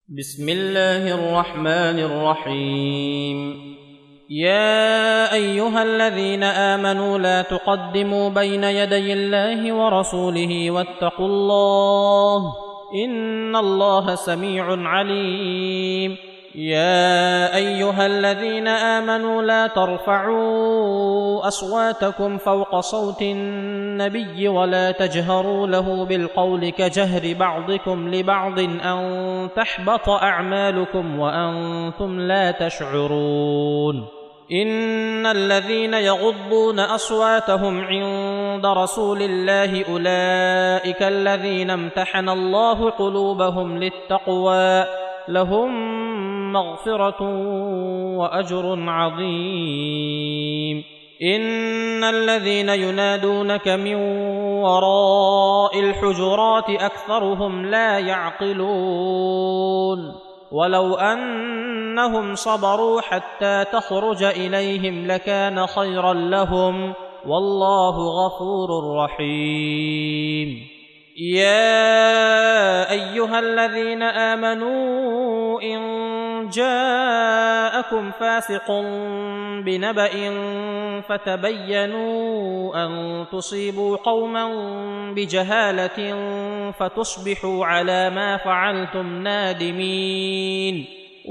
بسم الله الرحمن الرحيم. يا أيها الذين آمنوا لا تقدموا بين يدي الله ورسوله واتقوا الله إن الله سميع عليم. يا أيها الذين آمنوا لا ترفعوا أصواتكم فوق صوت النبي ولا تجهروا له بالقول كجهر بعضكم لبعض أن تحبط أعمالكم وأنتم لا تشعرون. إن الذين يغضون أصواتهم عند رسول الله أولئك الذين امتحن الله قلوبهم للتقوى لهم مغفرة وأجر عظيم. إن الذين ينادونك من وراء الحجرات أكثرهم لا يعقلون. ولو أنهم صبروا حتى تخرج إليهم لكان خيرا لهم والله غفور رحيم. يا أيها الذين آمنوا إن جاءكم فاسق بنبأ فتبينوا أن تصيبوا قوما بجهالة فتصبحوا على ما فعلتم نادمين.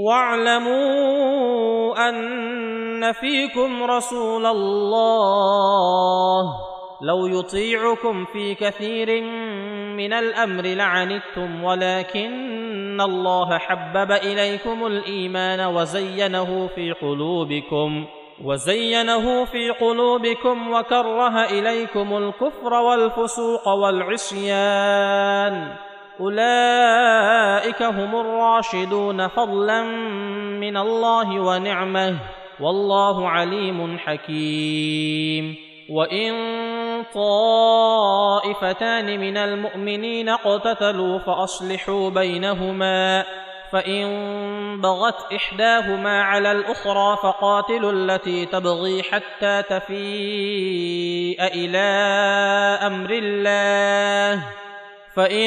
واعلموا أن فيكم رسول الله لو يطيعكم في كثير من الأمر لعنتم ولكن الله حبب إليكم الإيمان وزينه في قلوبكم وكره إليكم الكفر والفسوق والعصيان أولئك هم الراشدون فضلا من الله ونعمه والله عليم حكيم. وإن طائفتان من المؤمنين اقتتلوا فأصلحوا بينهما فإن بغت إحداهما على الأخرى فقاتلوا التي تبغي حتى تفيء إلى أمر الله فإن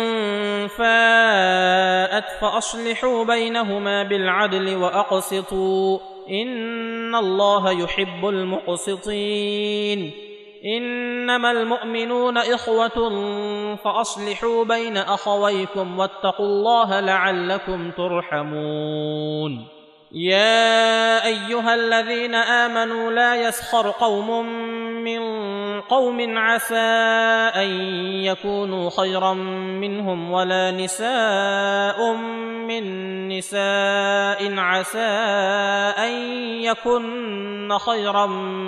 فاءت فأصلحوا بينهما بالعدل وأقسطوا إن الله يحب المقسطين. إنما المؤمنون إخوة فأصلحوا بين أخويكم واتقوا الله لعلكم ترحمون. يا أيها الذين آمنوا لا يسخر قوم من قوم عسى أن يكونوا خيرا منهم ولا نساء من نساء عسى أن يكن خيرا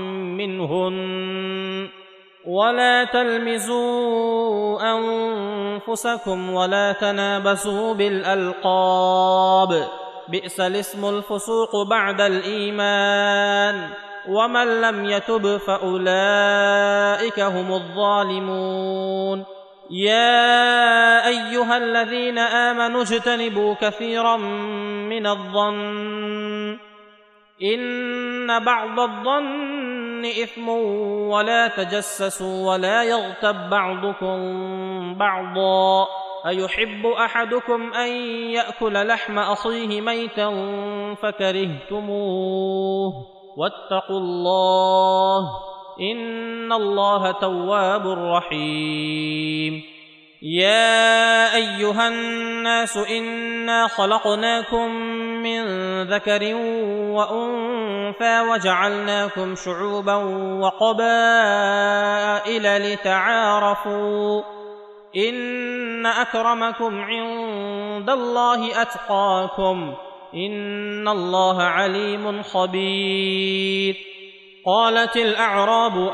منهن ولا تلمزوا أنفسكم ولا تنابزوا بالألقاب بئس الاسم الفسوق بعد الإيمان ومن لم يتب فأولئك هم الظالمون. يا أيها الذين آمنوا اجتنبوا كثيرا من الظن إن بعض الظن إثم ولا تجسسوا ولا يغتب بعضكم بعضا أيحب أحدكم أن يأكل لحم أخيه ميتا فكرهتموه واتقوا الله إن الله تواب رحيم. يا أيها الناس إنا خلقناكم من ذكر وأنثى وجعلناكم شعوبا وقبائل لتعارفوا إن أكرمكم عند الله أتقاكم إن الله عليم خبير. قالت الأعراب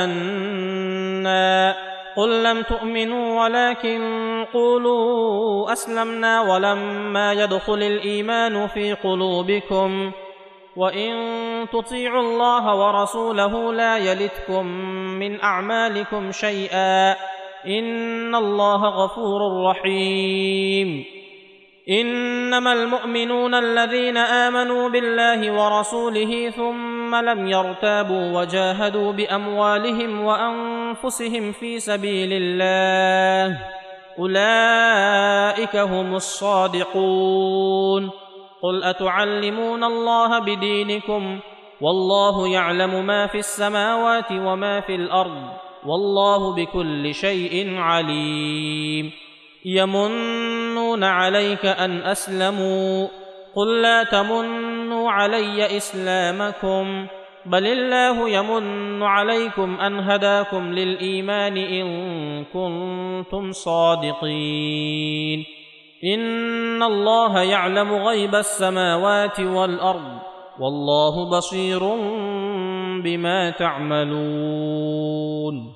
آمنا قل لم تؤمنوا ولكن قولوا أسلمنا ولما يدخل الإيمان في قلوبكم وإن تطيعوا الله ورسوله لا يلتكم من أعمالكم شيئا إن الله غفور رحيم. إنما المؤمنون الذين آمنوا بالله ورسوله ثم لم يرتابوا وجاهدوا بأموالهم وأنفسهم في سبيل الله أولئك هم الصادقون. قل أتعلمون الله بدينكم والله يعلم ما في السماوات وما في الأرض والله بكل شيء عليم. يمنون عليك أن أسلموا قل لا تمنوا علي إسلامكم بل الله يمن عليكم أن هداكم للإيمان إن كنتم صادقين. إن الله يعلم غيب السماوات والأرض والله بصير بما تعملون.